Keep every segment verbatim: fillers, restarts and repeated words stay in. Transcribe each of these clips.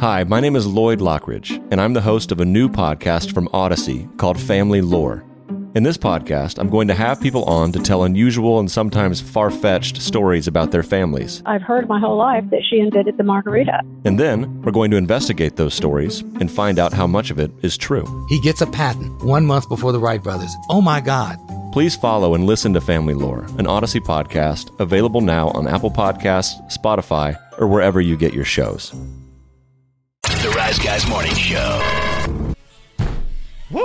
Hi, my name is Lloyd Lockridge, and I'm the host of a new podcast from Odyssey called Family Lore. In this podcast, I'm going to have people on to tell unusual and sometimes far-fetched stories about their families. I've heard my whole life that she invented the margarita. And then, we're going to investigate those stories and find out how much of it is true. He gets a patent one month before the Wright brothers. Oh my God. Please follow and listen to Family Lore, an Odyssey podcast, available now on Apple Podcasts, Spotify, or wherever you get your shows. The Rise Guys Morning Show. Woo!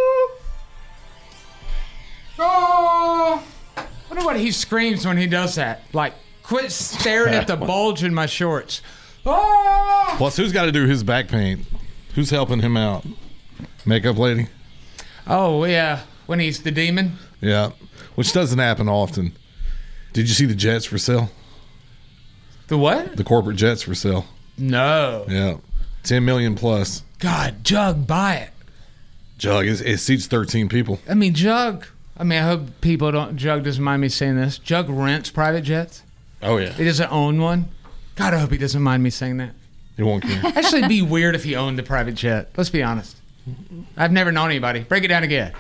Oh! I wonder what he screams when he does that. Like, quit staring at the bulge in my shorts. Oh! Plus, who's got to do his back paint? Who's helping him out? Makeup lady? Oh, yeah. When he's the demon? Yeah. Which doesn't happen often. Did you see the jets for sale? The what? The corporate jets for sale. No. Yeah. ten million plus. God, Jug, buy it. Jug, it, it seats thirteen people. I mean, Jug... I mean, I hope people don't... Jug doesn't mind me saying this. Jug rents private jets. Oh, yeah. He doesn't own one. God, I hope he doesn't mind me saying that. He won't care. Actually, it'd be weird if he owned a private jet. Let's be honest. I've never known anybody. Break it down again.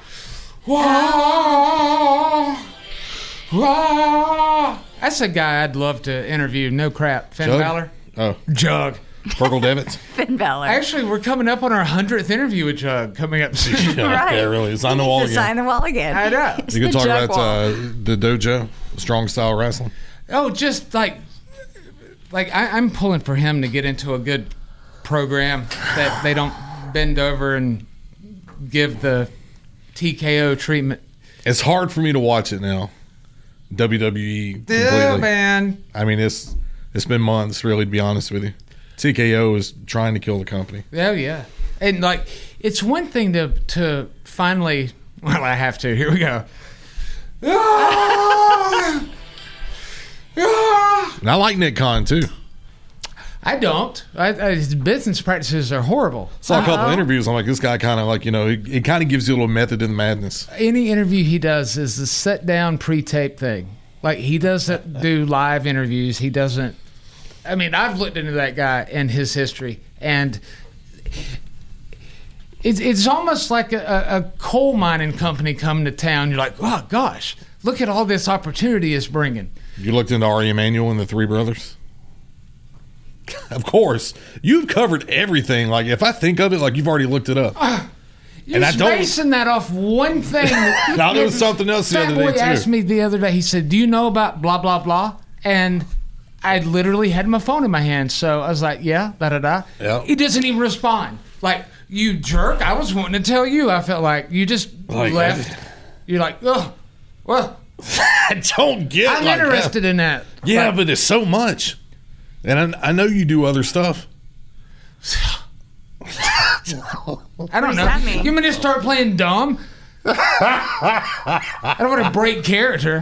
Whoa, whoa. That's a guy I'd love to interview. No crap. Finn Jug? Balor? Oh. Jug. Fergal Devitt? Finn Balor. Actually, we're coming up on our hundredth interview with Jug coming up soon. Yeah, Right. yeah, really. It's on the wall to again. sign the wall again. I know. It's You the can talk Jug about wall. uh, the dojo, strong style wrestling. Oh, just like, like I, I'm pulling for him to get into a good program that they don't bend over and give the T K O treatment. It's hard for me to watch it now. W W E completely. Yeah, man. I mean, it's it's been months, really, to be honest with you. T K O is trying to kill the company. Oh, yeah. And, like, it's one thing to to finally... Well, I have to. Here we go. Ah! Ah! And I like Nick Khan, too. I don't. I, I, his business practices are horrible. Saw a couple interviews. I'm like, this guy kind of like, you know, it, it kind of gives you a little method in the madness. Any interview he does is the sit-down pre-tape thing. Like, he doesn't do live interviews. He doesn't... I mean, I've looked into that guy and his history, and it's it's almost like a, a coal mining company coming to town. You're like, oh, gosh, look at all this opportunity it's bringing. You looked into Ari Emanuel and the Three Brothers? Of course. You've covered everything. Like, if I think of it, like, you've already looked it up. Uh, You're And I don't- basing that off one thing. Now, there was something else the Fat other Boy day, too. asked me the other day, he said, do you know about blah, blah, blah? And I literally had my phone in my hand, so I was like, yeah, da-da-da. Yeah. He doesn't even respond. Like, you jerk, I was wanting to tell you. I felt like you just Like, left. You're like, oh, well, I don't get I'm like interested in that. Yeah, Like, but there's so much. And I, I know you do other stuff. I don't What know. does that mean? You want me to start playing dumb? I don't want to break character.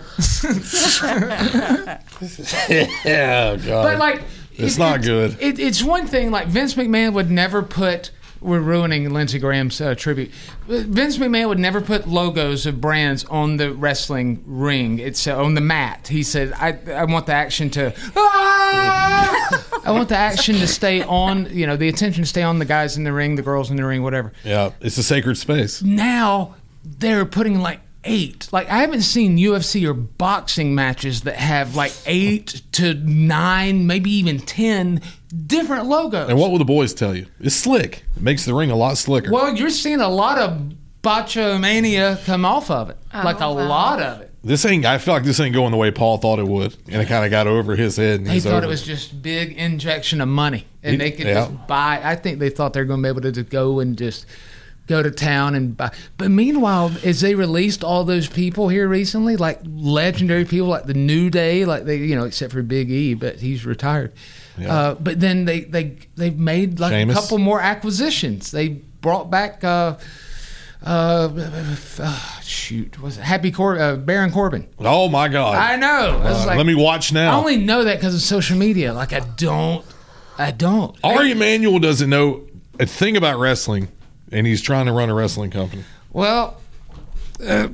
Yeah, God. But like, It's it- not it- good. It, it's one thing. Like Vince McMahon would never put. We're ruining Lindsey Graham's uh, tribute. Vince McMahon would never put logos of brands on the wrestling ring. It's uh, on the mat. He said, "I I want the action to. Ah! I want the action to stay on. You know, the attention to stay on the guys in the ring, the girls in the ring, whatever." Yeah, it's a sacred space. Now they're putting like eight. Like I haven't seen U F C or boxing matches that have like eight to nine, maybe even ten different logos. And what will the boys tell you? It's slick. It makes the ring a lot slicker. Well, you're seeing a lot of botchamania come off of it. Oh, like a wow. lot of it. This ain't, I feel like this ain't going the way Paul thought it would. And it kind of got over his head. And They he's thought over it was just big injection of money. And It- they could yeah. just buy. I think they thought they were going to be able to just go and just go to town and buy. But meanwhile, as they released all those people here recently, like legendary people like the New Day, like they, you know, except for Big E, but he's retired. Yeah. Uh, but then they, they, they've made like Sheamus. a couple more acquisitions. They brought back, uh, uh, uh shoot, was it Happy Cor- uh, Baron Corbin? Oh, my God. I know. I was Uh, like, let me watch now. I only know that because of social media. Like I don't, I don't. Ari Emanuel doesn't know a thing about wrestling, and he's trying to run a wrestling company. Well, uh,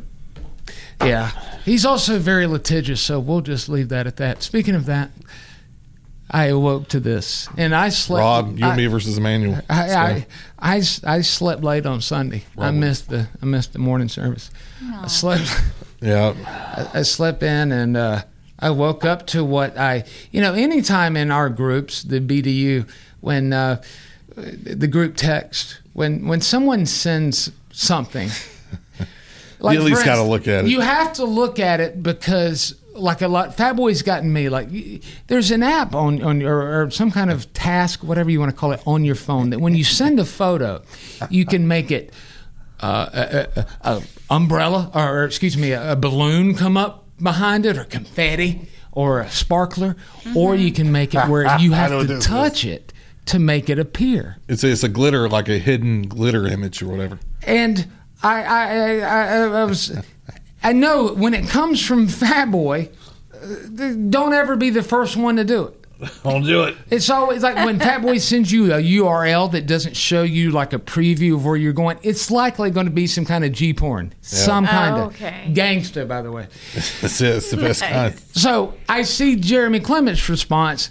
yeah. He's also very litigious, so we'll just leave that at that. Speaking of that, I awoke to this, and I slept. Rob, you I, and me versus Emmanuel. I, So, I, I, I slept late on Sunday. I Robert. missed the I missed the morning service. I slept. yeah. I, I slept in, and uh, I woke up to what I. You know, anytime in our groups, the B D U, when uh, the group text, when when someone sends something. Like, You at least for gotta instance, look at it. You have to look at it because, like a lot, Fat Boy's gotten me. Like, y- there's an app on on your or some kind of task, whatever you want to call it, on your phone that when you send a photo, you can make it uh, a, a, a umbrella or, or excuse me, a, a balloon come up behind it, or confetti, or a sparkler, or you can make it where you I have know what to this touch it to make it appear. It's a, it's a glitter, like a hidden glitter image or whatever. And I, I, I, I, I was, I know when it comes from Fat Boy, uh, don't ever be the first one to do it. Don't do it. It's always like when Fat Boy sends you a U R L that doesn't show you like a preview of where you're going, it's likely going to be some kind of G porn, some kind Oh, of okay. gangster, by the way. That's it. It's the best kind. So I see Jeremy Clement's response.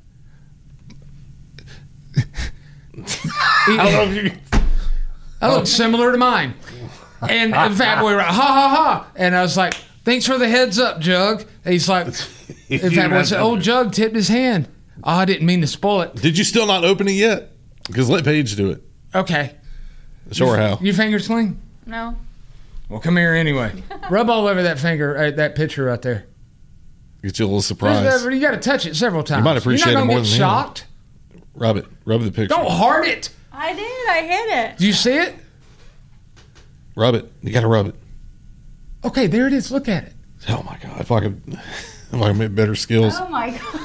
I don't know if you. That looks similar to mine. And the Fat Boy, ha ha ha. And I was like, thanks for the heads up, Jug. And he's like, and Fat Boy said, oh, Jug tipped his hand. Oh, I didn't mean to spoil it. Did you still not open it yet? Because let Paige do it. Okay. Show her how. Your fingers clean? No. Well, come here anyway. Rub all over that finger, uh, that picture right there. Get you a little surprise. You got to touch it several times. might appreciate You're not it gonna more get than him. shocked. Rub it. Rub the picture. Don't heart it. I did. I hit it. Do you see it? Rub it. You got to rub it. Okay, there it is. Look at it. Oh my God! If I could, if I could make better skills. Oh my god.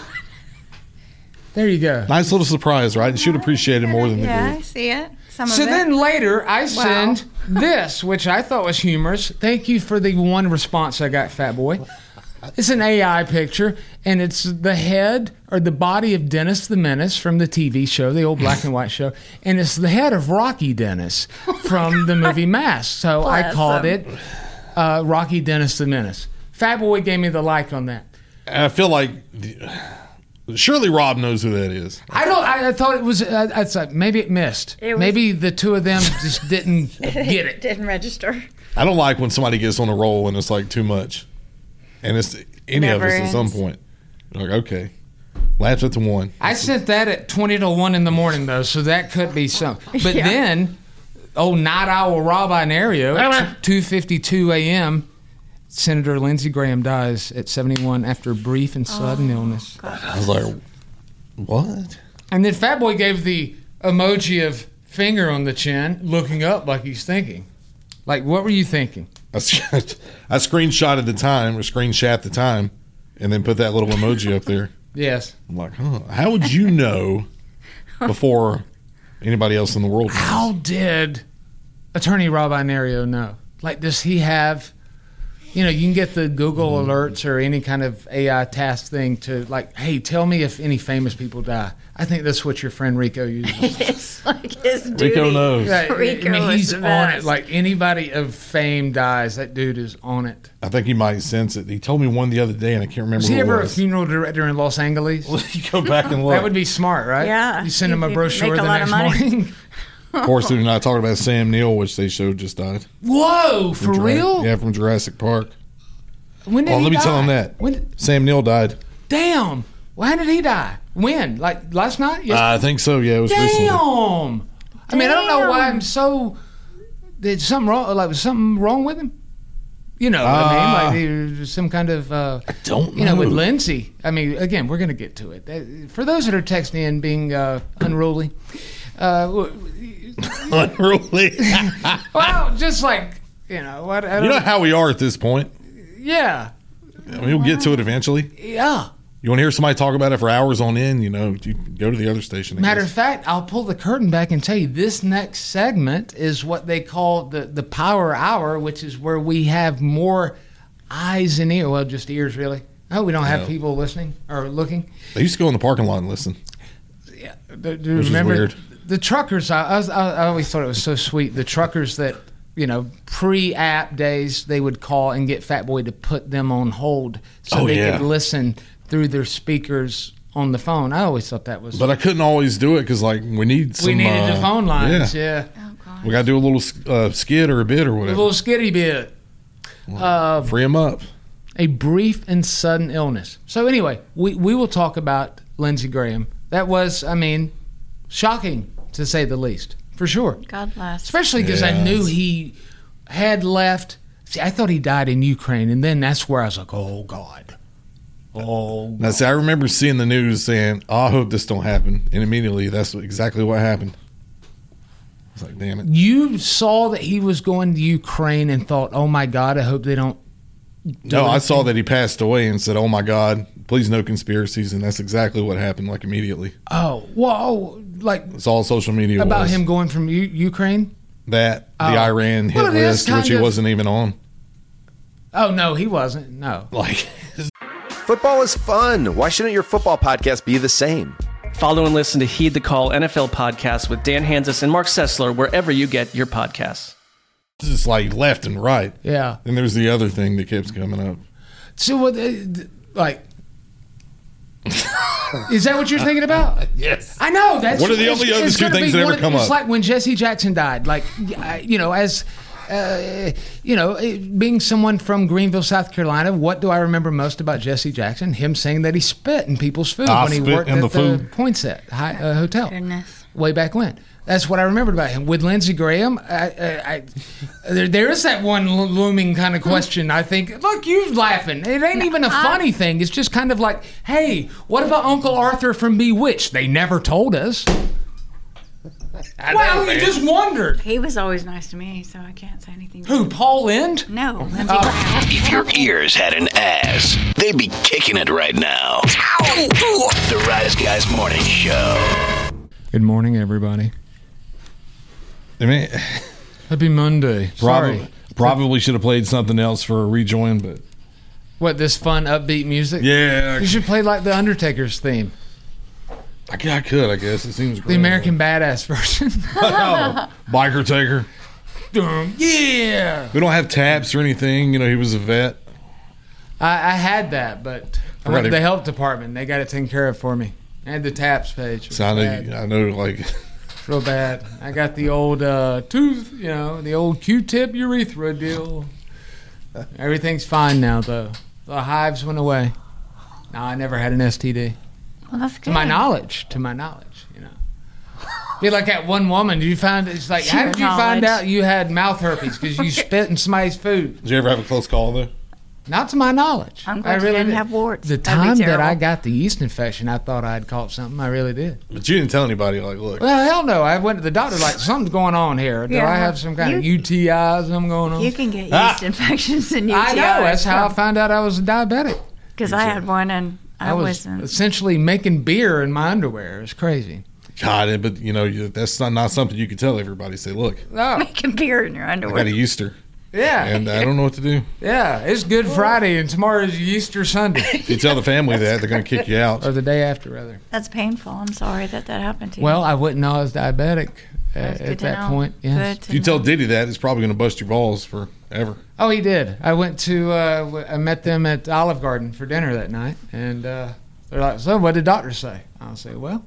There you go. Nice little surprise, right? You should appreciate it more than Yeah, the I group. see it. Some So of it. then later, I send this, which I thought was humorous. Thank you for the one response I got, Fat Boy. It's an A I picture, and it's the head or the body of Dennis the Menace from the T V show, the old black and white show, and it's the head of Rocky Dennis from the movie Mask. So I Bless called him. it uh, Rocky Dennis the Menace. Fat Boy gave me the like on that. I feel like surely Rob knows who that is. I don't. I, I thought it was. Uh, it's like maybe it missed. It was- maybe the two of them just didn't get it. Didn't register. I don't like when somebody gets on a roll and it's like too much, and it's any Never of us at some ends. point. You're like, okay, laugh at the one. I sent that at twenty to one in the morning though, so that could be some. But Yeah. then, old Night Owl Rob Inario at two fifty-two a.m. Senator Lindsey Graham dies at seventy-one after brief and sudden illness. I was like, what? And then Fat Boy gave the emoji of finger on the chin, looking up like he's thinking. Like, what were you thinking? I, sc- I screenshot at the time or screenshot the time, and then put that little emoji up there. Yes. I'm like, huh? How would you know before anybody else in the world knows? How did Attorney Rob Inario know? Like, does he have, you know, you can get the Google alerts or any kind of A I task thing to, like, hey, tell me if any famous people die. I think that's what your friend Rico uses. It's like his duty. Rico knows. Yeah, I Rico mean, is he's the on best. it. Like, anybody of fame dies, that dude is on it. I think he might sense it. He told me one the other day, and I can't remember Was who he it ever a was. funeral director in Los Angeles? You go back and look. That would be smart, right? Yeah. You send him a You'd brochure make a the lot of next money. morning. Of course, they're not talking about Sam Neill, which they showed just died. Whoa, for From Jura- real? Yeah, from Jurassic Park. When did Well, he let me die? tell him that. When did, Sam Neill died. damn. Well, how did he die? When? Like last night? Yes- I think so. Yeah, it was recently. Damn. I mean, I don't know why Damn. I'm so. Did something wrong? Like, was something wrong with him? You know what I Uh, mean? Like, there was some kind of. Uh, I don't You know, with know. Lindsay. I mean, again, we're going to get to it. Uh, For those that are texting in being uh, unruly, uh, w- Unruly. well, just like, you know, what? I You don't, know how we are at this point. yeah. I mean, we'll get to it eventually. Yeah. You want to hear somebody talk about it for hours on end? You know, you can go to the other station. I Matter of guess. fact, I'll pull the curtain back and tell you this next segment is what they call the, the power hour, which is where we have more eyes and ears. Well, just ears, really. Oh, we don't have No. people listening or looking. They used to go in the parking lot and listen. Yeah, do, do you Which is remember weird. the truckers? I, I, was, I I always thought it was so sweet. The truckers that, you know, pre-app days, they would call and get Fat Boy to put them on hold so Oh, they yeah. could listen through their speakers on the phone. I always thought that was. But I couldn't always do it because, like, we need some. we needed uh, the phone lines. Yeah. Yeah, Oh, God. We got to do a little uh, skit or a bit or a whatever. little skitty bit. Uh, Free them up. a brief and sudden illness. So anyway, we we will talk about Lindsey Graham. That was, I mean, shocking to say the least, for sure. God bless. Especially because I Yes. knew he had left. See, I thought he died in Ukraine, and then that's where I was like, oh God, oh. Now, see, I remember seeing the news saying, oh, I hope this don't happen. And immediately, that's exactly what happened. I was like, damn it. You saw that he was going to Ukraine and thought, oh my God, I hope they don't. No, I saw that he passed away and said, oh, my God, please no conspiracies. And that's exactly what happened, like, immediately. Oh, whoa, like It's all social media about was. him going from U- Ukraine. That, the Oh. Iran hit Well, it is list, which kind he of- wasn't even on. Oh no, he wasn't. No. Like, Football is fun. Why shouldn't your football podcast be the same? Follow and listen to Heed the Call N F L podcast with Dan Hanzus and Mark Sessler wherever you get your podcasts. just like left and right. Yeah. And there's the other thing that keeps coming up. So what? uh, Like, is that what you're thinking about? Yes. I know. That's What are the it's- only other it's two gonna things be that ever one- come it's up? like when Jesse Jackson died. Like, I- you know, as uh, you know, it- being someone from Greenville, South Carolina, what do I remember most about Jesse Jackson? Him saying that he spit in people's food I when he spit worked in at the the, food. Poinsett High, uh, Hotel. Goodness. Way back when. That's what I remembered about him. With Lindsey Graham, I, I, I, there, there is that one lo- looming kind of question. I think, look, you laughing. It ain't even a funny thing. It's just kind of like, hey, what about Uncle Arthur from Bewitched? They never told us. Well, you just wondered. He was always nice to me, so I can't say anything. Who, Paul Lind? No, Lindsey Oh. Graham. If your ears had an ass, they'd be kicking it right now. The Rise Guys Morning Show. Good morning, everybody. I mean, Happy Monday. probably, Sorry. probably should have played something else for a rejoin, but What, this fun, upbeat music? yeah, You should play like the Undertaker's theme, I, c- I could, I guess. It seems great. the American Badass version. Oh, Biker Taker. Dum, yeah. We don't have taps or anything. You know, he was a vet. I, I had that, but I Forgot went to it. the health department. They got it taken care of for me. I had the taps page. It was So I know, bad. I know, like, Real bad. I got the old uh, tooth, you know, the old Q-tip urethra deal. Everything's fine now, though. The hives went away. No, I never had an S T D. Well, that's good. To my knowledge. To my knowledge, you know. Be like that one woman. Did you find it's like, To how your did you find knowledge. out you had mouth herpes because you spit in somebody's food? did you ever have a close call though? Not to my knowledge. I'm I glad you really didn't did. have warts. The That'd be time that terrible. I got the yeast infection, I thought I had caught something. I really did. But you didn't tell anybody. Like, look, Well, hell no. I went to the doctor like, something's going on here. Do Yeah. I have some kind of You- U T I, something going on? You can get yeast Ah. infections and U T Is. I know. That's how I found out I was a diabetic. Because I had one and I, I was wasn't. essentially making beer in my underwear. It's crazy. God, but you know, you, that's not, not something you can tell everybody. Say, look, Oh, Making beer in your I underwear. got a Easter, yeah. and I don't know what to do. Yeah. It's Good Friday and tomorrow's Easter Sunday. If you tell the family that, they're going to kick you out. Or the day after, rather. That's painful. I'm sorry that that happened to you. Well, I wouldn't know I was diabetic uh, That's good at to that know. point. Yes. Good to If you tell know. Diddy that, it's probably going to bust your balls forever. Oh, he did. I went to, uh, w- I met them at Olive Garden for dinner that night, and uh, they're like, so what did doctors say? I'll say, well,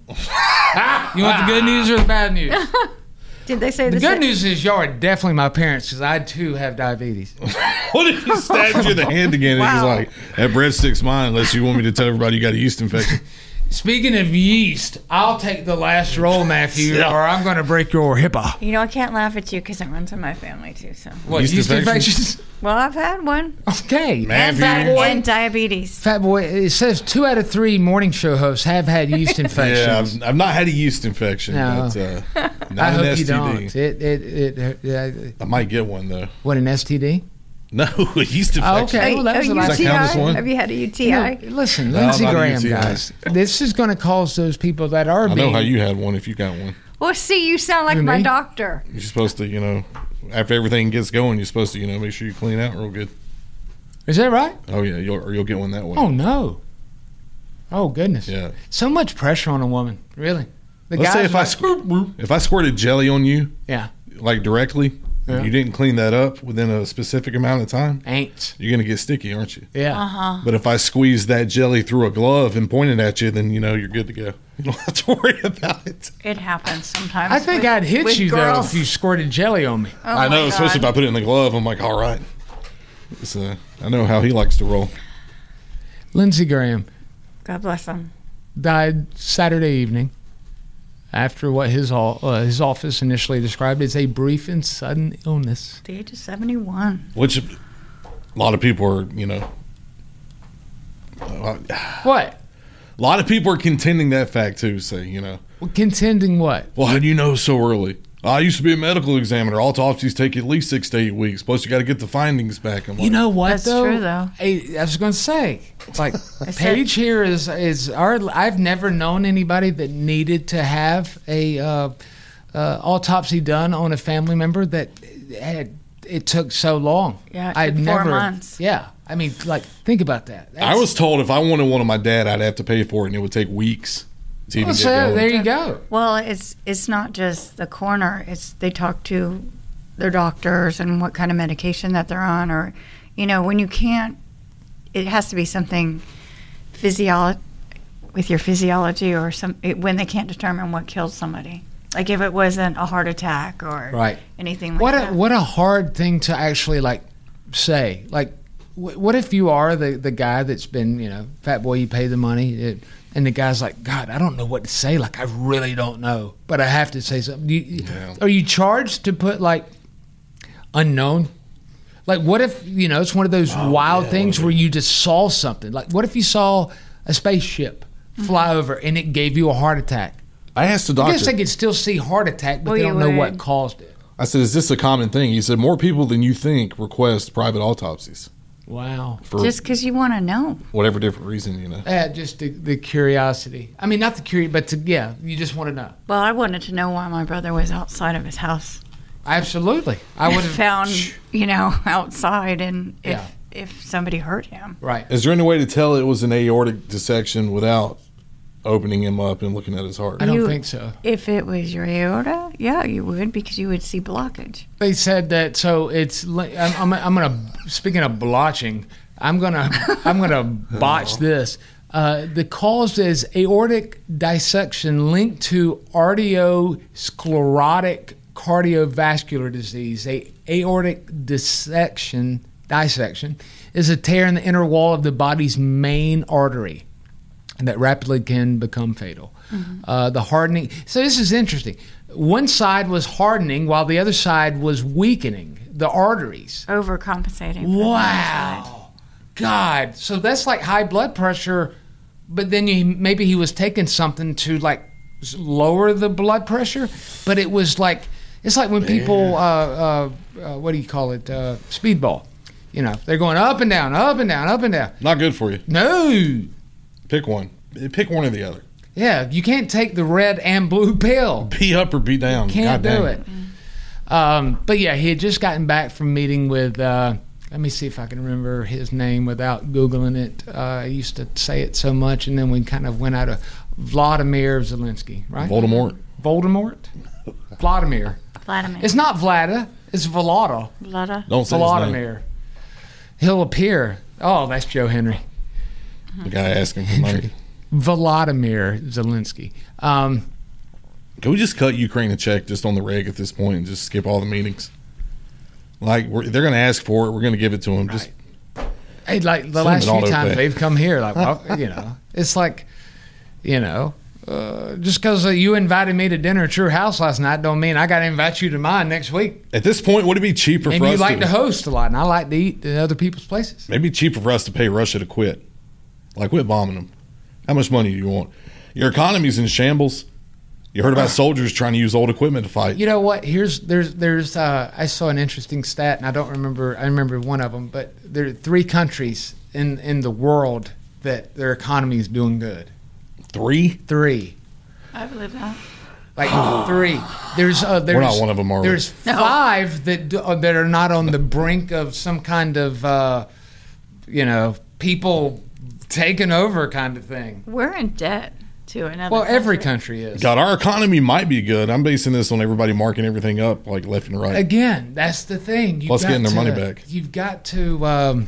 you want the good news or the bad news? Did they say The the good sa- news is y'all are definitely my parents because I too have diabetes. What if he stabbed you in the hand again and Wow. he's like, that breadstick's mine unless you want me to tell everybody you got a yeast infection? Speaking of yeast, I'll take the last roll, Matthew, Yeah. or I'm going to break your hippa. You know, I can't laugh at you because it runs in my family too. So, What, Yeast yeast, infections? infections? well, I've had one Okay. Man, and fat if you- boy. and diabetes. Fat boy, it says two out of three morning show hosts have had yeast Yeah, infections. I've, I've not had a yeast infection, No. but uh, not I an hope S you T D. don't. It, it, it, it, uh, I might get one though. what, an S T D? No, a yeast infection. Oh, okay. well, that was a the last- Does that count as one? Have you had a U T You I? know, listen, No, Lindsey not a Graham, U T I. guys. This is going to cause those people that are I being. know how you had one if you got one. Well, see, you sound like Who, my me? doctor. You're supposed to, you know, after everything gets going, you're supposed to, you know, make sure you clean out real good. Is that right? Oh, yeah, you'll, or you'll get one that way. Oh no. Oh goodness. Yeah. So much pressure on a woman. Really. The Let's say guys if I, like, squirt, if I squirted jelly on you, yeah. like directly, Yeah. you didn't clean that up within a specific amount of time, Ain't. you're going to get sticky, aren't you? Yeah. Uh-huh. But if I squeeze that jelly through a glove and point it at you, then you know you're good to go. You don't have to worry about it. It happens sometimes. I think with- I'd hit with you, girls. though, if you squirted jelly on me. Oh I know, my especially if God. I put it in the glove. I'm like, all right. It's, uh, I know how he likes to roll. Lindsey Graham God bless him. died Saturday evening after what his all, uh, his office initially described as a brief and sudden illness. At the age of seventy-one. Which a lot of people are, you know, a What? lot of people are contending that fact too. Say, you know, Contending what? well, how do you know so early? I used to be a medical examiner. Autopsies take at least six to eight weeks. Plus, you got to get the findings back. I'm like, You know what, That's though? true, though. I, I was going to say, it's like said- Paige here is is our. I've never known anybody that needed to have a uh, uh, autopsy done on a family member that had it took so long. Yeah, it I'd took four never. months. Yeah, I mean, like think about that. I That's- was told if I wanted one of my dad, I'd have to pay for it, and it would take weeks to even Well, get so going. there you go. Well, it's it's not just the coroner. It's they talk to their doctors and what kind of medication that they're on, or you know, when you can't, it has to be something physiolo- with your physiology or some it, when they can't determine what killed somebody. Like if it wasn't a heart attack or Right. anything like What that. a what a hard thing to actually like say. Like, wh- what if you are the the guy that's been, you know, fat boy, you pay the money, it, and the guy's like, God, I don't know what to say. Like, I really don't know, but I have to say something. You, Yeah. Are you charged to put like unknown? Like, what if, you know, it's one of those wild things where you just saw something. Like, what if you saw a spaceship fly over and it gave you a heart attack? I asked the I guess doctor. they could still see heart attack, but Well, they you don't know what would. caused it. I said, "Is this a common thing?" He said, "More people than you think request private autopsies Wow. for Just because you want to know. whatever different reason, you know." Yeah, just the, the curiosity. I mean, not the curiosity, but to, yeah, you just want to know. Well, I wanted to know why my brother was outside of his house. Absolutely. I would have found, you know, outside, and if Yeah. if somebody hurt him. Right. Is there any way to tell it was an aortic dissection without opening him up and looking at his heart? I don't You- think so. If it was your aorta, yeah, you would, because you would see blockage. They said that. So it's. li- I'm. I'm, I'm gonna. Speaking of blotching, I'm gonna. I'm gonna botch this. Uh, the cause is aortic dissection linked to arteriosclerotic cardiovascular disease. A aortic dissection dissection is a tear in the inner wall of the body's main artery that rapidly can become fatal. Uh, the hardening. So this is interesting. One side was hardening while the other side was weakening the arteries. Overcompensating. for the other side. Wow. God. So that's like high blood pressure, but then you, maybe he was taking something to like s- lower the blood pressure, but it was like, it's like when people, uh, uh, uh, what do you call it? Uh, speedball. You know, they're going up and down, up and down, up and down. Not good for you. No. Pick one. Pick one or the other. Yeah, you can't take the red and blue pill. Be up or be down. Can't God do dang. it. Um, but yeah, he had just gotten back from meeting with. Uh, let me see if I can remember his name without googling it. Uh, I used to say it so much, and then we kind of went out of Vladimir Zelensky, right? Voldemort. Voldemort. Vladimir. Vladimir. It's not Vlada. It's Vlada. Vlada. Don't say his name. Vladimir. He'll appear. Oh, that's Joe Henry. The guy asking for money. Vladimir Zelensky. Um, Can we just cut Ukraine a check just on the reg at this point and just skip all the meetings? Like we're, they're going to ask for it, we're going to give it to them. Just Hey, like the Send last them few an times auto-pay. they've come here, like, well, you know, it's like, you know, uh, just because uh, you invited me to dinner at your house last night don't mean I got to invite you to mine next week. at this point, would it be cheaper Maybe for you us like to, to host a lot, and I like to eat at other people's places. maybe cheaper for us to pay Russia to quit? Like quit bombing them. How much money do you want? Your economy's in shambles. You heard about soldiers trying to use old equipment to fight. You know what? Here's there's there's uh, I saw an interesting stat, and I don't remember. I remember one of them, but there are three countries in in the world that their economy is doing good. Three? Three. I believe that. Like three. There's uh, there's not one of 'em, are we? There's No. five that do, uh, that are not on the brink of some kind of uh, you know, people taking over kind of thing. We're in debt to another. Well, every country. country is. God, our economy might be good. I'm basing this on everybody marking everything up like left and right. Again, that's the thing. You've Plus got getting their to- money back. You've got to. Um,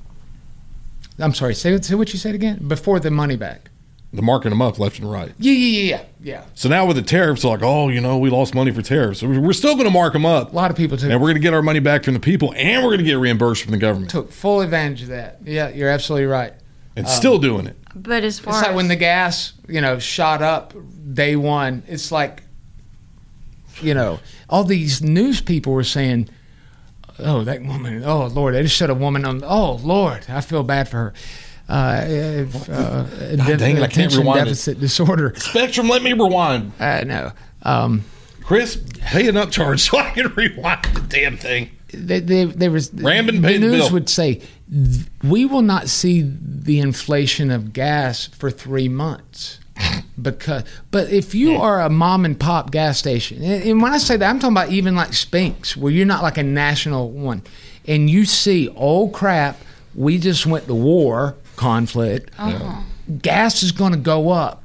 I'm sorry. Say, say what you said again. Before the money back. The marking them up left and right. Yeah, yeah, yeah, yeah. yeah. So now with the tariffs, like, oh, you know, we lost money for tariffs. So we're still going to mark them up. A lot of people took, And we're going to get our money back from the people, and we're going to get reimbursed from the government. took full advantage of that. Yeah, you're absolutely right. And still doing it. But as far It's like as when the gas, you know, shot up day one. It's like, you know, all these news people were saying, "Oh, that woman! Oh, Lord, they just shot a woman on. Oh, Lord, I feel bad for her. Uh, if, uh, God dang it, I can't attention rewind it. deficit disorder. Spectrum, let me rewind. I know. Um, Chris, pay an upcharge so I can rewind the damn thing. they, they, there was Rambin the paid the news bill. would say we will not see the inflation of gas for three months. Because, but if you are a mom and pop gas station, and and when I say that, I'm talking about even like Spinks, where you're not like a national one, and you see, oh crap, we just went to war, conflict, gas is going to go up.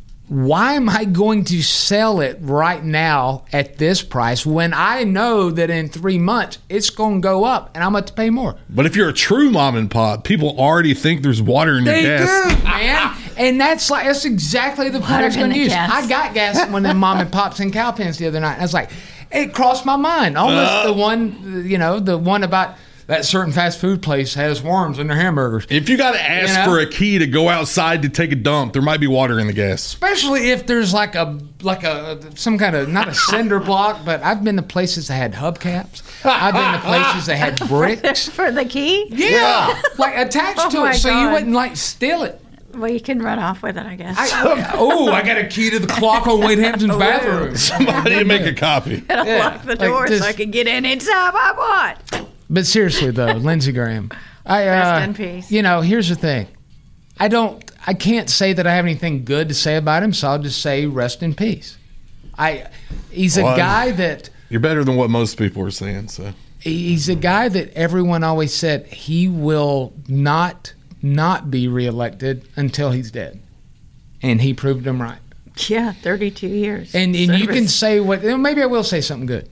Why am I going to sell it right now at this price when I know that in three months it's going to go up and I'm going to pay more? But if you're a true mom and pop, people already think there's water in your They gas. do, man. And that's like that's exactly the point I was Water in going to the use. gas. I got gas at one of them mom and pops and cow pens the other night. I was like, it crossed my mind. Almost Uh. the one, you know, the one about that certain fast food place has worms in their hamburgers. If you got to ask You know? for a key to go outside to take a dump, there might be water in the gas. Especially if there's like a like a some kind of not a cinder block, but I've been to places that had hubcaps. I've been to places that had bricks. for the key. Yeah, like attached Oh to my it, so you God. wouldn't like steal it. Well, you can run off with it, I guess. I, oh, I got a key to the clock on Wade Hampton's bathroom. Somebody make a copy. I'll yeah, lock the like door just- so I can get in anytime I want. But seriously, though, Lindsey Graham, I uh, Rest in peace. You know, here's the thing. I don't. I can't say that I have anything good to say about him, so I'll just say rest in peace. I. He's a Well, guy that. You're better than what most people are saying. So He's a guy that everyone always said he will not not be reelected until he's dead, and he proved them right. Yeah, thirty-two years. And and you Service. can say what. Maybe I will say something good.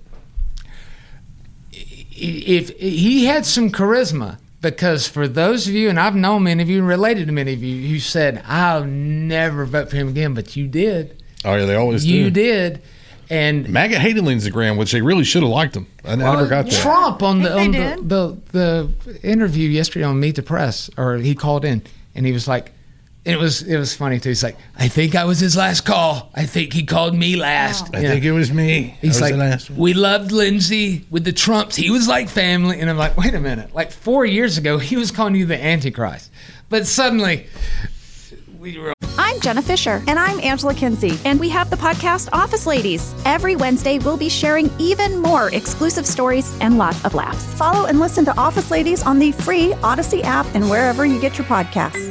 If he had some charisma, because for those of you, and I've known many of you, and related to many of you, who said I'll never vote for him again, but you did. oh yeah, they always You do. did. And MAGA hated Lindsey Graham, which they really should have liked him. I, I never got that. Trump on the I on think the, they the the interview yesterday on Meet the Press, or he called in and he was like, and it was it was funny too. He's like, I think I was his last call. I think he called me last. I You think know? it was me. He's I was like, the last one. we loved Lindsey with the Trumps. He was like family. And I'm like, wait a minute. Like four years ago, he was calling you the Antichrist. But suddenly, we were. I'm Jenna Fisher. And I'm Angela Kinsey. And we have the podcast Office Ladies. Every Wednesday, we'll be sharing even more exclusive stories and lots of laughs. Follow and listen to Office Ladies on the free Odyssey app and wherever you get your podcasts.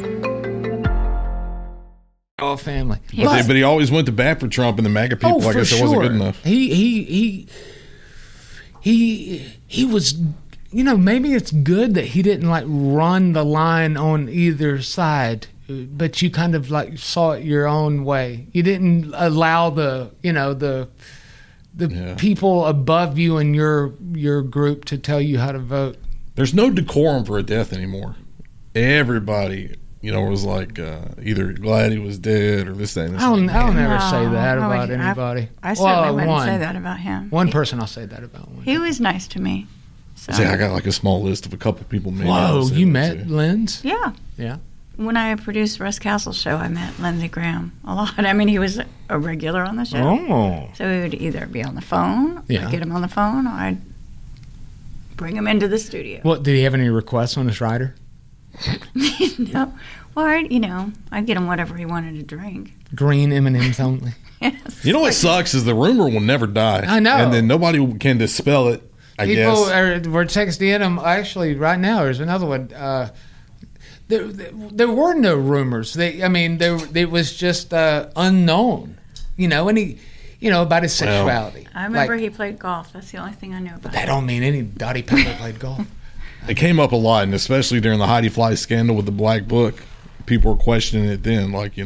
All family. But, they, but he always went to bat for Trump, and the MAGA people, oh, I for guess, sure. it wasn't good enough. He, he, he, he, he was, you know, maybe it's good that he didn't like run the line on either side, but you kind of like saw it your own way. You didn't allow the, you know, the, the Yeah. people above you in your your group to tell you how to vote. There's no decorum for a death anymore. Everybody, you know, was like uh, either glad he was dead or this, that, and this. I'll, and that. I'll never No, say that I about would- I- anybody. I certainly Well, wouldn't one, say that about him. One He- person I'll say that about. One. He was nice to me. So. See, I got like a small list of a couple people. Maybe Whoa, I'll say you that met to. Linz? Yeah. Yeah. When I produced Russ Castle's show, I met Lindsey Graham a lot. I mean, he was a regular on the show. Oh. So we would either be on the phone, Yeah. I'd get him on the phone, or I'd bring him into the studio. What, did he have any requests on his rider? No. Or, I'd, you know, I'd get him whatever he wanted to drink. Green M and M's only. Yes. You know what sucks is the rumor will never die. I know. and then nobody can dispel it. I People guess. are, were texting him. Actually, right now, there's another one. Uh, there, there, there were no rumors. They, I mean, there, it was just uh, unknown. You know, and he, you know, about his Well, sexuality. I remember Like, he played golf. That's the only thing I knew about that him. don't mean any Dottie Pepper played golf. It came up a lot, and especially during the Heidi Fleiss scandal with the Black Book, people were questioning it then. Like, you know,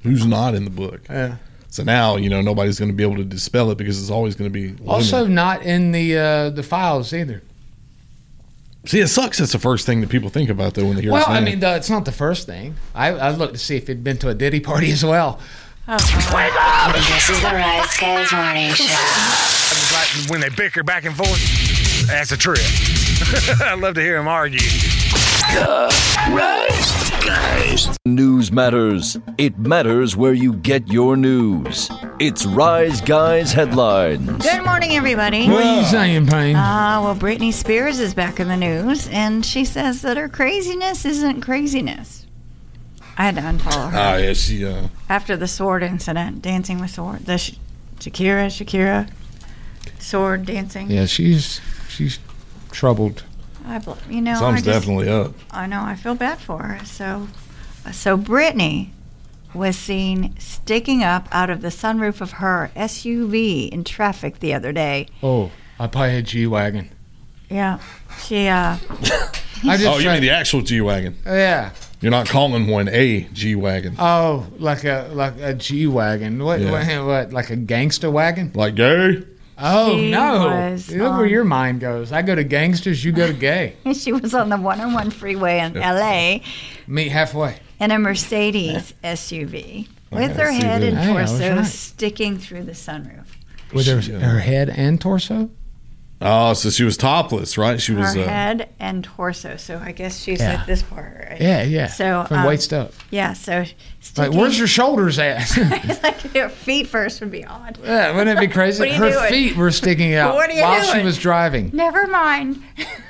who's not in the book. Yeah. So now, you know, nobody's going to be able to dispel it because it's always going to be limited. Also not in the uh, the files either. See, it sucks. That's the first thing that people think about, though, when they hear Well, his I name. mean, the, it's not the first thing. I, I looked to see if he'd been to a Diddy party as well. Oh, This is the Rise Guys Morning Show. Like when they bicker back and forth, that's a trip. I love to hear them argue. The Rise Guys. News matters. It matters where you get your news. It's Rise Guys Headlines. Good morning, everybody. What are you saying, Payne? Uh, well, Britney Spears is back in the news, and she says that her craziness isn't craziness. I had to unfollow her. Ah, yeah, she, uh... After the sword incident, dancing with sword. The Sh- Shakira, Shakira, sword dancing. Yeah, she's she's troubled. I, bl- you know, Something's I just, definitely up. I know. I feel bad for her. So, so Britney was seen sticking up out of the sunroof of her S U V in traffic the other day. Oh, I probably had G-Wagon. Yeah, she. uh I just Oh, you tried- mean the actual G-Wagon? Yeah. You're not calling one a G-Wagon. Oh, like a like a G-Wagon. What, Yeah. what, what, like a gangster wagon? Like gay? Oh, She no. was, Look where um, your mind goes. I go to gangsters, you go to gay. She was on the one oh one freeway in L A Meet halfway. in a Mercedes S U V with Okay, I her see head that. and Hey, I was torso right. sticking through the sunroof. With her, She, uh, her head and torso? Oh, so she was topless, right? She was. Her Uh, head and torso. So I guess she's Yeah. at this part, right? Yeah, yeah. So From um, waist up. Yeah. So Like, sticking, where's your shoulders at? like her feet first would be odd. Yeah, wouldn't it be crazy? What are you Her doing? feet were sticking out What are you while she doing? was driving. Never mind.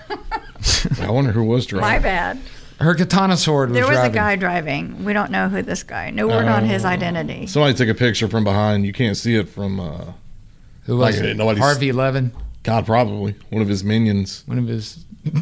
I wonder who was driving. My bad. Her katana sword was There was driving. a guy driving. We don't know who this guy. No word on his identity. Somebody took a picture from behind. You can't see it from. Uh, Who was like, it? nobody's- Harvey Levin, God, probably one of his minions, one of his.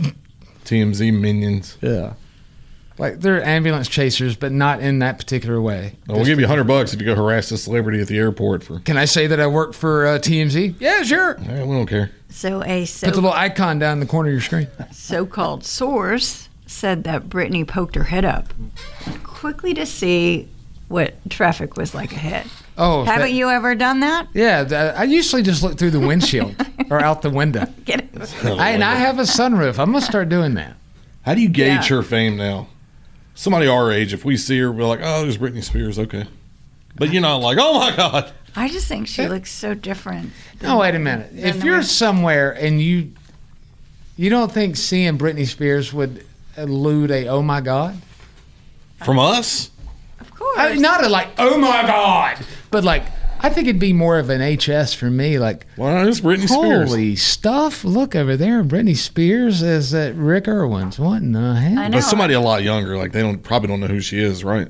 T M Z minions. Yeah. Like they're ambulance chasers, but not in that particular way. Well, we'll give you a hundred bucks if you go harass a celebrity at the airport for. Can I say that I work for uh, T M Z? Yeah, sure. Eh, we don't care. So a so, Put the little icon down in the corner of your screen. so-called source said that Britney poked her head up quickly to see what traffic was like ahead. Oh, if Haven't that- you ever done that? Yeah, th- I usually just look through the windshield or out the window. Get it? I, and I have a sunroof. I'm gonna start doing that. How do you gauge Yeah. her fame now? Somebody our age, if we see her, we're like, oh, there's Britney Spears, okay. But you're not like, oh my God. I just think she looks so different. No, wait a minute. Than If the you're way- somewhere and you you don't think seeing Britney Spears would elude a oh my God? From us? Of course. I mean, not a like oh my God, but like I think it'd be more of an H S for me. Like, well, it's Britney Spears. Holy stuff! Look over there, Britney Spears is at Rick Owens. What in the hell? I know. But somebody a lot younger, like they don't probably don't know who she is, right?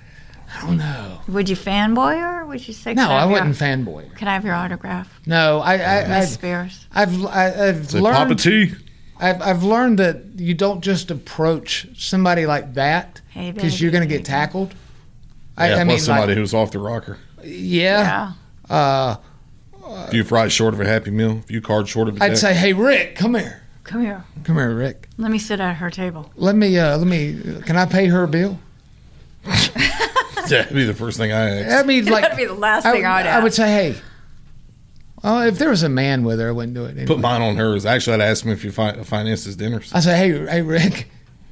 I don't know. Would you fanboy her? Would you say? No, "Can I I have your- wouldn't fanboy her. Can I have your autograph, No, I, I, Miss I Spears? I've, I, I've Is it learned. Papa T? I've, I've learned that you don't just approach somebody like that Hey, because you're going to baby. get tackled. Yeah, I, I plus mean, somebody like, who's off the rocker. yeah. Uh, A few fries short of a Happy Meal, a few cards short of a I'd deck. say, hey, Rick, come here. Come here. Come here, Rick. Let me sit at her table. Let me, uh, let me, can I pay her a bill? Yeah, that'd be the first thing I ask. I mean, like, That'd be the last I, thing I'd I would ask. say, hey, well, if there was a man with her, I wouldn't do it. Anyway. Put mine on hers. Actually, I'd ask him if you fi- finance his dinners. I say, hey, hey, Rick,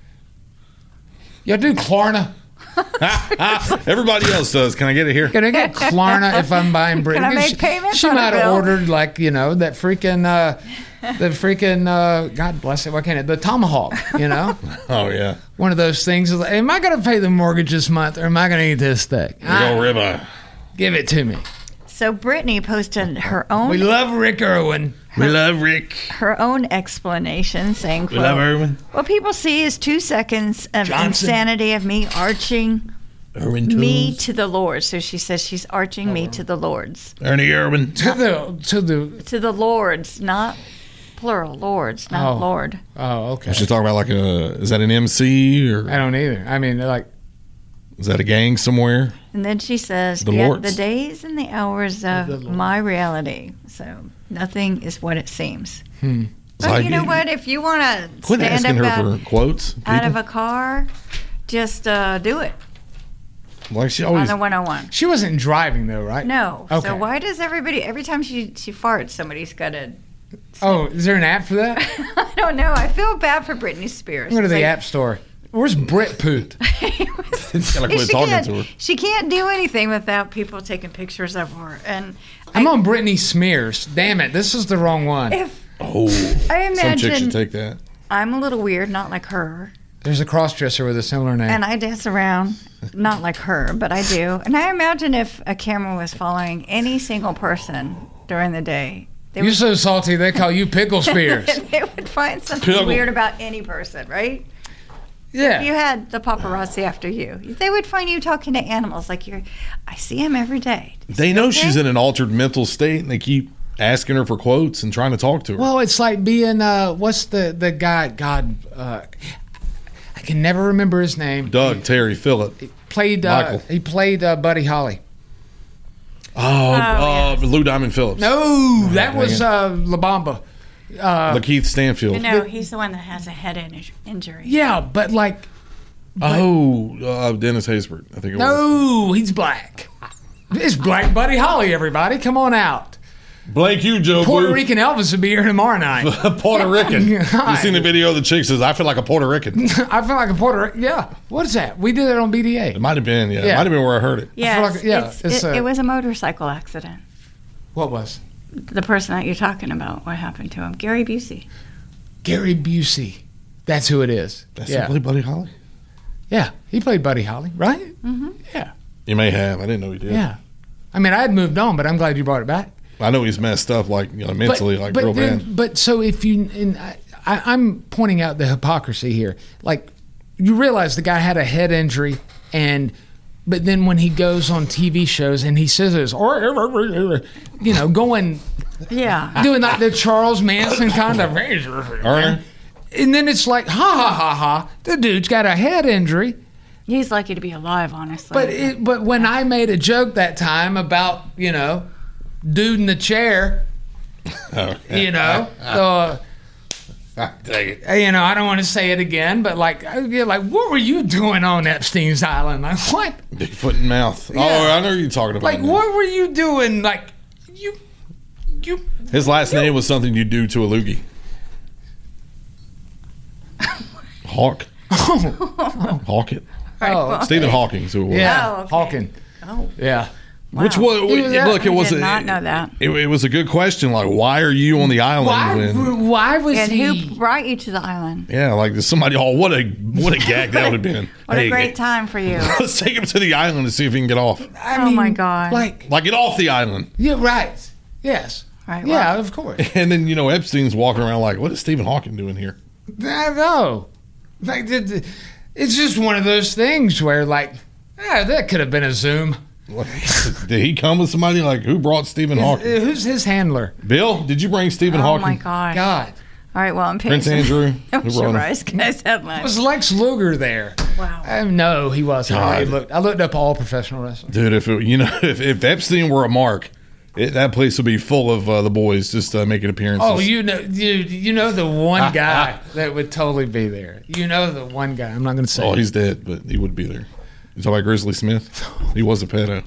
y'all do Klarna? Everybody else does. Can I get it here? Can I get Klarna if I'm buying Britney? Can I make She- payments She on a might have bill? ordered like you know that freaking uh, the freaking uh, God bless it. What can it? The tomahawk. You know, Oh, yeah. one of those things. Is like, am I going to pay the mortgage this month, or am I going to eat this steak? Big old ribeye. Give it to me. So Britney posted her own We love Rick Irwin. We love Rick. her own explanation, saying, We love quote, Irwin. "What people see is two seconds of Johnson. insanity of me arching Irwin me Tools. to the Lord." So she says she's arching me to the Lords. Ernie Irwin. To the to the. To the Lords, not plural, Lords, not Oh. Lord. Oh, okay. She's talking about like a, is that an M C or I don't either. I mean, like, is that a gang somewhere? And then she says, The "Yet Lords. the days and the hours of my reality. So nothing is what it seems." hmm. But Like, you know what? If you want to Quit stand asking up her out, for quotes. out of people. a car, just uh, do it. Like she on always. the one oh one. She wasn't driving though, right? No. Okay. So why does everybody every time she she farts, somebody's got to? Oh, is there an app for that? I don't know. I feel bad for Britney Spears. Go to the Like, app store. Where's Brit Poot? It's gotta quit she talking can't, to her. She can't do anything without people taking pictures of her. And I'm on Britney Smears. Damn it, this is the wrong one. if Oh, I some imagine chick should take that. I'm a little weird, not like her, There's a crossdresser with a similar name. and I dance around, not like her, but I do. And I imagine if a camera was following any single person during the day, they You're would, so salty they call you Pickle Spears. they would find something Pickle. weird about any person, right? Yeah. If you had the paparazzi after you, they would find you talking to animals like you're. I see him every day. They know she's in an altered mental state, and they keep asking her for quotes and trying to talk to her. Well, it's like being uh, what's the the guy? God, uh, I can never remember his name. Doug, Terry, Phillip. Played. Uh, Michael. he played uh, Buddy Holly. Oh, uh, Lou Diamond Phillips. No, that dang was it. uh, La Bamba. Uh, Lakeith Stanfield. You know, he's the one that has a head in- injury. yeah, but like, Oh, uh, Dennis Haysbert. I think it was. no, he's black. It's Black Buddy Holly. Everybody, come on out. Blake you, Joe Puerto Blue. Rican Elvis will be here tomorrow night. Puerto Rican. You Hi. seen the video of the chick says, I feel like a Puerto Rican. I feel like a Puerto Rican. Yeah. What is that? We did that on B D A. It might have been, yeah. It Yeah. might have been where I heard it. Yes, like- yeah, it's, it's it, a- it was a motorcycle accident. What was? The person that you're talking about, what happened to him? Gary Busey. Gary Busey. That's who it is. That's yeah. who played Buddy Holly? Yeah. He played Buddy Holly, right? Mm-hmm. Yeah. You may have. I didn't know he did. Yeah. I mean, I had moved on, but I'm glad you brought it back. I know he's messed up, like, you know, mentally, but, like, but real then, bad. But so if you, and I, I, I'm pointing out the hypocrisy here. Like, you realize the guy had a head injury, and but then when he goes on T V shows and he says this, or you know, going, Yeah. doing like the Charles Manson kind of, Ernie? and then it's like, ha ha ha ha, the dude's got a head injury. He's lucky to be alive, honestly. But it, but when I made a joke that time about, you know, dude in the chair, Oh, you know, uh, dang it. you know, I don't want to say it again, but like, I- you're like, what were you doing on Epstein's Island? Like, what? Big foot and mouth. Yeah. Oh, I know you're talking about. Like, now. what were you doing? Like, you, you. His last name was something you do to a loogie. Hawk. Hawk it. Oh, Stephen Hawking's who it was. yeah, Oh, okay. Hawking. Oh. Yeah. Which Wow. was, He was that- look, it I was did a, not know that. It, it was a good question. Like, why are you on the island? Why? When, Why was And he? who brought you to the island? yeah, like there's somebody. Oh, what a what a gag that would have been. What Hey, a great time for you. Let's take him to the island and see if he can get off. I Oh, mean, my God. Like, Like, get off the island. yeah, right. Yes. Right, Yeah, well- of course. And then, you know, Epstein's walking around like, what is Stephen Hawking doing here? I know. Like, the- the- it's just one of those things where, like, ah, that could have been a Zoom. Did he come with somebody? Like, who brought Stephen Is- Hawking? uh, Who's his handler? Bill, did you bring Stephen Oh, Hawking? my gosh. God. All right, well, I'm paying Prince some- Andrew. I'm Who sure brought him? Rise Guys headline. Was Lex Luger there? Wow. Um, no, he wasn't. I God. looked, I looked up all professional wrestling. Dude, if it, you know, if, if Epstein were a mark, it, that place would be full of uh, the boys just uh, making appearances. Oh, you know, you, you know the one guy that would totally be there. You know the one guy. I'm not going to say. Oh, it. he's dead, but he would be there. You talking about Grizzly Smith? He was a pedo.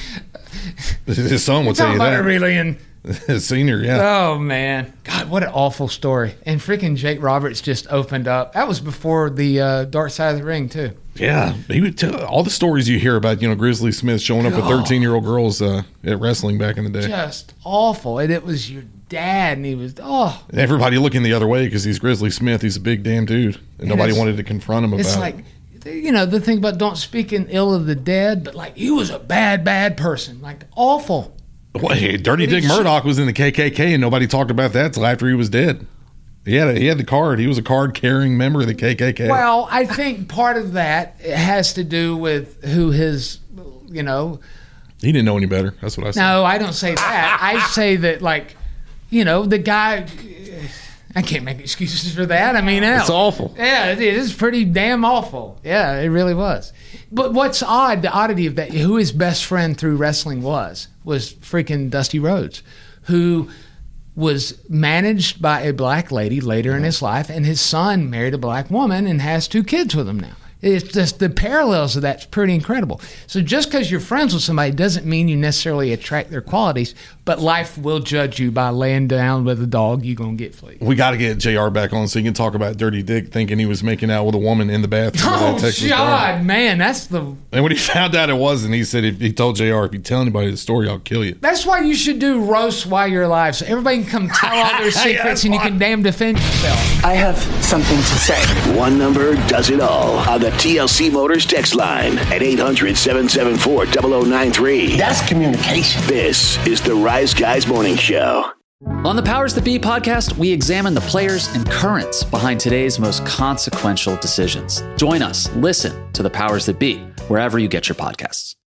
His son would tell Talking you about that. Aurelian. His senior, yeah. Oh man, God, what an awful story! And freaking Jake Roberts just opened up. That was before the uh, Dark Side of the Ring too. Yeah, he would tell all the stories you hear about, you know, Grizzly Smith showing up with God. thirteen-year-old girls uh, at wrestling back in the day. Just awful. And it was your dad, and he was oh. And everybody looking the other way because he's Grizzly Smith. He's a big damn dude, and And nobody it's- wanted to confront him about It's it. like, you know, the thing about don't speak in ill of the dead, but like he was a bad, bad person, like awful. Well, hey, Dirty But he Dick sh- Murdoch was in the K K K, and nobody talked about that till after he was dead. He had a, he had the card. He was a card-carrying member of the K K K. Well, I think part of that has to do with who his, you know. He didn't know any better. That's what I said. No, I don't say that. I say that, like, you know, the guy. I can't make excuses for that. I mean, hell. It's awful. Yeah, it is pretty damn awful. Yeah, it really was. But what's odd, the oddity of that, who his best friend through wrestling was, was freaking Dusty Rhodes, who was managed by a black lady later in his life, and his son married a black woman and has two kids with him now. It's just the parallels of that's pretty incredible. So just because you're friends with somebody doesn't mean you necessarily attract their qualities, but life will judge you by laying down with a dog, you're going to get fleas. We got to get J R back on so he can talk about Dirty Dick thinking he was making out with a woman in the bathroom. Oh, of that Texas God, bar. man, that's the... And when he found out it wasn't, he said, if he told J R, if you tell anybody the story, I'll kill you. That's why you should do roasts while you're alive, so everybody can come tell all their secrets and you can damn defend yourself. I have something to say. One number does it all on the T L C Motors text line at eight hundred, seven seven four, zero zero nine three. That's communication. This is the Rise Guys Morning Show. On the Powers That Be podcast, we examine the players and currents behind today's most consequential decisions. Join us. Listen to the Powers That Be wherever you get your podcasts.